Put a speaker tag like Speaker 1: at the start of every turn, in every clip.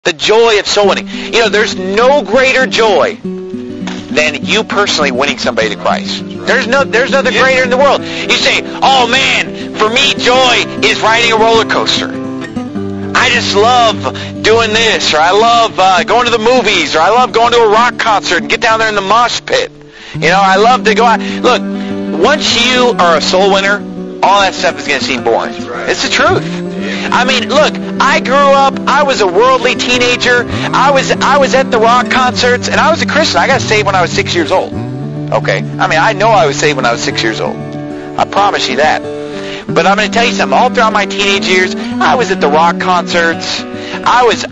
Speaker 1: The joy of soul winning. You know, there's no greater joy than you personally winning somebody to Christ. There's nothing greater in the world. You say, oh man, for me joy is riding a roller coaster. I just love doing this, or I love going to the movies, or I love going to a rock concert and get down there in the mosh pit. You know, I love to go out. Look, once you are a soul winner, all that stuff is going to seem boring. It's the truth. I mean, look, I grew up, I was a worldly teenager. I was at the rock concerts, and I was a Christian. I got saved when I was 6 years old. Okay? I mean, I know I was saved when I was 6 years old. I promise you that. But I'm going to tell you something. All throughout my teenage years, I was at the rock concerts. I was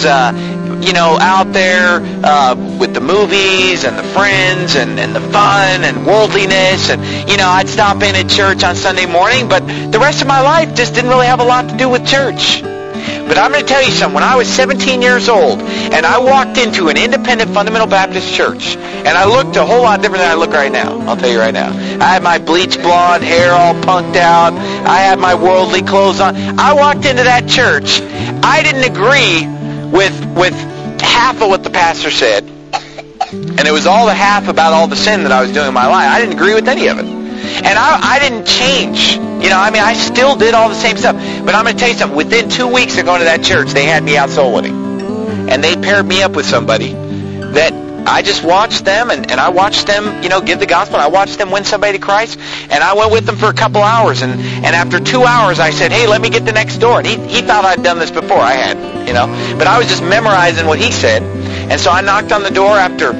Speaker 1: out there with the movies and the friends and the fun and worldliness. And, I'd stop in at church on Sunday morning, but the rest of my life just didn't really have a lot to do with church. But I'm going to tell you something. When I was 17 years old and I walked into an independent fundamental Baptist church, and I looked a whole lot different than I look right now. I'll tell you right now. I had my bleach blonde hair all punked out. I had my worldly clothes on. I walked into that church. I didn't agree with half of what the pastor said. And it was all the half about all the sin that I was doing in my life. I didn't agree with any of it. And I didn't change. I still did all the same stuff. But I'm going to tell you something. Within 2 weeks of going to that church, they had me out soul winning. And they paired me up with somebody that I just watched them, and I watched them, give the gospel. I watched them win somebody to Christ. And I went with them for a couple hours. And after 2 hours, I said, hey, let me get the next door. And he thought I'd done this before. I had, But I was just memorizing what he said. And so I knocked on the door after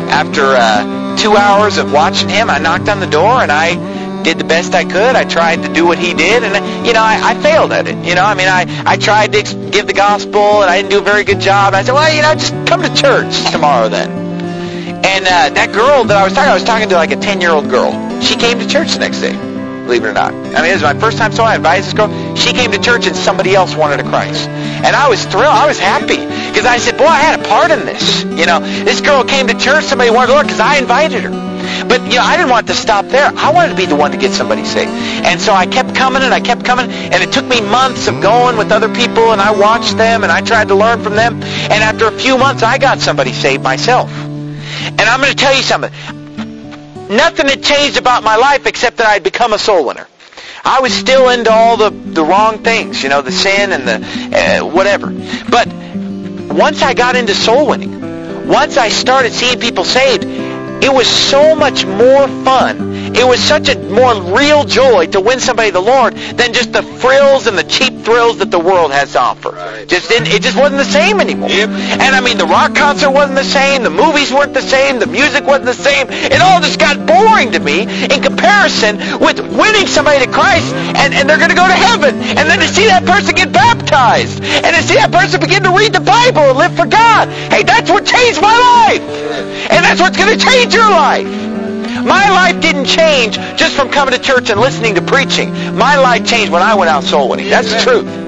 Speaker 1: 2 hours of watching him. I knocked on the door, and I did the best I could. I tried to do what he did, and I failed at it. I tried to give the gospel, and I didn't do a very good job. And I said, well, just come to church tomorrow then. And that girl that I was talking to like a 10-year-old girl. She came to church the next day, believe it or not. It was my first time, so I invited this girl. She came to church, and somebody else wanted to Christ. And I was thrilled. I was happy, because I said, boy, I had a part in this. This girl came to church, somebody wanted the Lord, because I invited her. But, I didn't want to stop there. I wanted to be the one to get somebody saved. And so I kept coming, and it took me months of going with other people, and I watched them, and I tried to learn from them. And after a few months, I got somebody saved myself. And I'm going to tell you something. Nothing had changed about my life except that I'd become a soul winner. I was still into all the wrong things, the sin and the whatever. But once I got into soul winning, once I started seeing people saved, it was so much more fun. It was such a more real joy to win somebody to the Lord than just the frills and the cheap thrills that the world has to offer. Right. It just wasn't the same anymore. Yep. And the rock concert wasn't the same. The movies weren't the same. The music wasn't the same. It all just got boring to me in comparison with winning somebody to Christ, and they're going to go to heaven. And then to see that person get baptized, and to see that person begin to read the Bible and live for God. Hey, that's what changed my life. And that's what's going to change your life. My life didn't change just from coming to church and listening to preaching. My life changed when I went out soul winning. That's the truth.